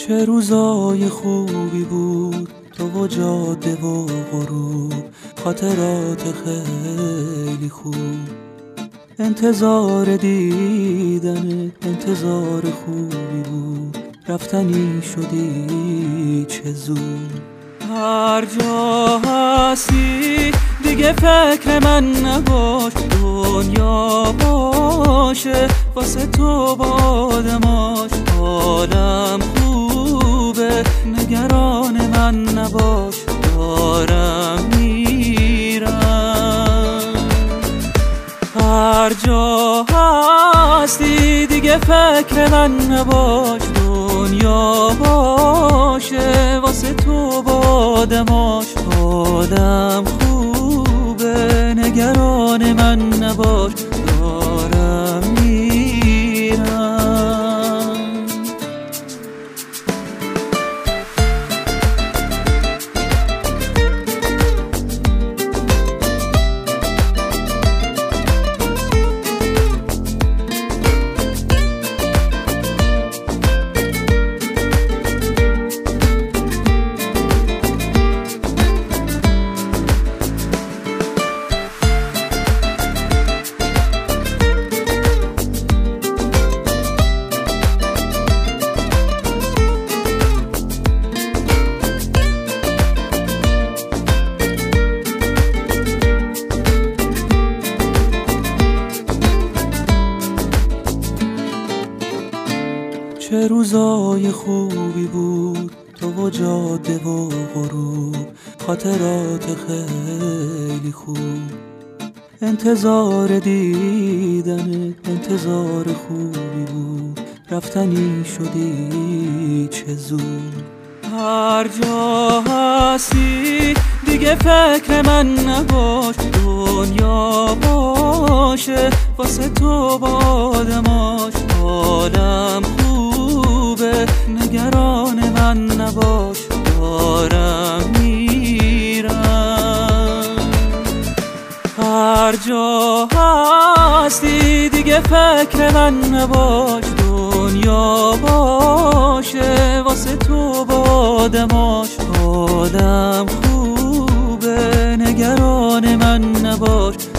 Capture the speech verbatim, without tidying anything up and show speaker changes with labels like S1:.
S1: چه روزای خوبی بود تو و جاده و غروب، خاطرات خیلی خوب. انتظار دیدن انتظار خوبی بود، رفتنی شدی چه زود. هر جا هستی دیگه فکر من نباش، دنیا باشه واسه تو بادماش. حالم خوبه نگران من نباش، دارم میرم. هر جا هستی دیگه فکر من نباش، دنیا باشه واسه تو بادماش. حالم خوبه نگران من نباش، دارم میرم. چه روزای خوبی بود تو و جاده و غروب، خاطرات خیلی خوب. انتظار دیدن انتظار خوبی بود، رفتنی شدی چه زود. هر جا هستی دیگه فکر من نباش، دنیا باشه واسه تو بادماش. حالم خوبه نگران من نباش، دارم میرم. هر جا هستی دیگه فکر من نباش، دنیا باشه واسه تو بادماش. حالم خوبه نگران من نباش،